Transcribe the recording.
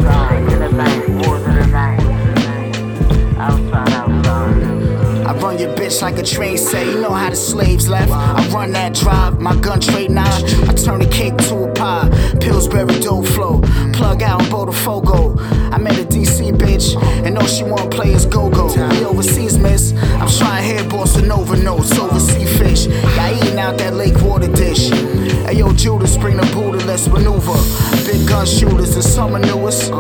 I run your bitch like a train set, you know how the slaves left. I run that drive, my gun trade 9. I turn a cake to a pie, Pillsbury dope flow. Plug out in Botafogo. I met a DC bitch, and all she wanna play is go-go. We overseas, miss. I'm trying to hear Bossa Nova notes, overseas fish. Y'all eating out that lake water dish. Hey yo, Judas, bring the Buddha, let's maneuver. Big gun shooters, the summer newest.